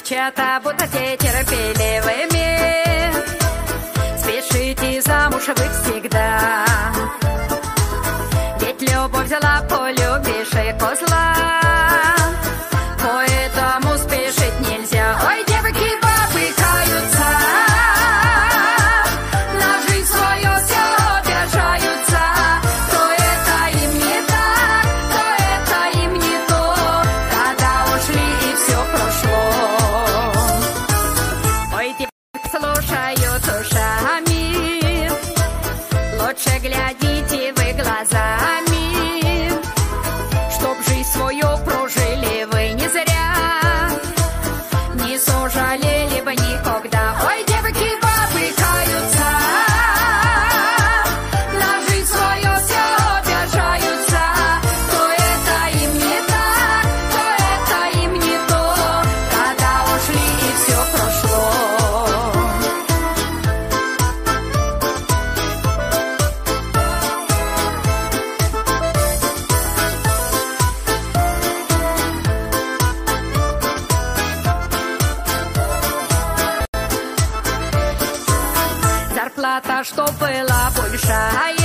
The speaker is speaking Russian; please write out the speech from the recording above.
Девчата, будьте терпеливыми, спешите замуж вы всегда. Ведь любовь взяла полюбишь и козла, поэтому спешить нельзя. Ой, девки, бабы каются, на жизнь свою все обижаются. То это им не так, то это им не то, когда ушли и все прошло. Ой, девки слушают ушами, лучше глядите вы глазами, чтоб жизнь свою прожили вы не зря, не сожалели бы никогда. Ой, девки, бабы каются, на жизнь свою все обижаются. То это им не так, то это им не то, когда ушли и все прошло. Зарплата, что была большая,